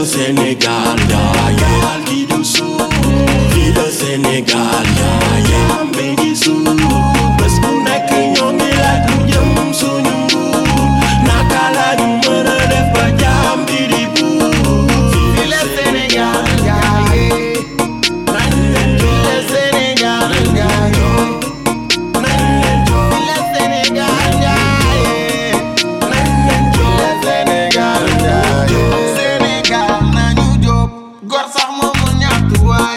Sénégal, gaal gi du suuf. Fii la Sénégal, yambe gi suuf. Bés bu nekk ñoo ngi laaj lu jëm suñu nguur. Naka la ñu mën a def ba jaam bi di buur. Fii la Sénégal, nañ leen jox. Fii la Sénégal, nañ leen jox. Fii la Sénégal, nañ leen jox. Sénégal, Sénégal nañu jóg. Gor sax moom mu ñàkk waay.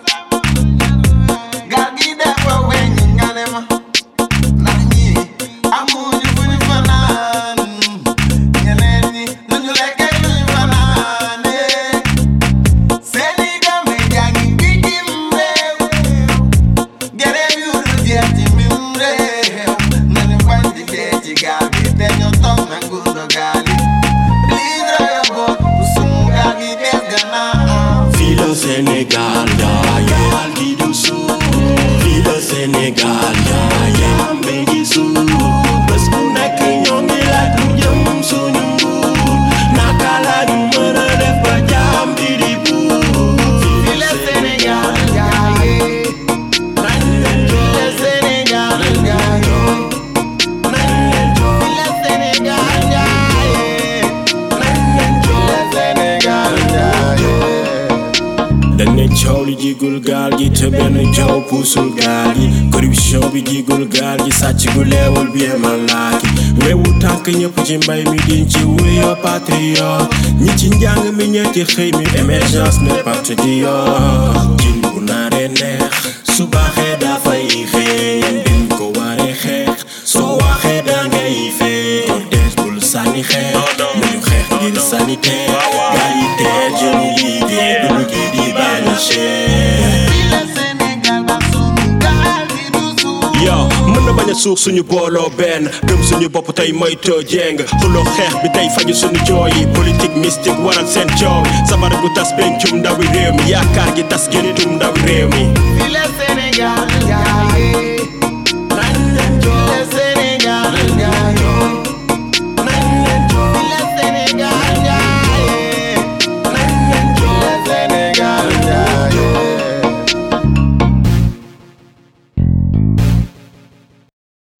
Gaal gi dafa weñ nga ne ma. Ndax ñi amuñu fu ñu fanaan. Ñeneen ñi lu ñu lekk lu ñu fanaane. Sénégal may jàngi bitim réew. Gerew yu dul jeex ci mim réew. Nañu bañ di dee ci gaal gi te ñu toog nangu dogal yi. Lii doya boot bu sumu gaal gi des gannaaw. Fii la Sénégal, gaal gi du suuf. Fii la Sénégal, yambe gi suuf. Bés bu nekk ñoo ngi laaj lu jëm suñu nguur. Naka la ñu mën a def ba jaam bi di buur. Fii la Sénégal, nañ leen jox. Fii la Sénégal, nañ leen jox. Fii la Sénégal, nañ leen jox. Sénégal, dañ ne coow li jigul gaal gi te benn coow puusul gaal gi. Corruption bi jigul gaal gi sàcc gu leewul bi malaaki. Weewu tànk ñëpp ci mbay mi diñ ci wuyoo patriote. Ñi ci njàng mi ñe ci xëy mi émergence ne parti di yoo. Jin bu naaree neex su baaxee dafay xeeñ. Biñ ko waree xeex soo waxee da ngay fee. cortège bul sànni xeex nañu xeex ngir sanitaire. gaal yi teel jeunes yi liggéey dund gi di bañ a cher. Yo mën na bañ a suux suñu booloo benn. Gëm suñu bopp tey moytoo jéng. xuloo xeex bi tey faju suñu jooy yi. politique mystique waral seen coow. sabara gu tas pencum ndawi réew mi. yaakaar gi tas génitum ndawi réew mi. Fii la Sénégal,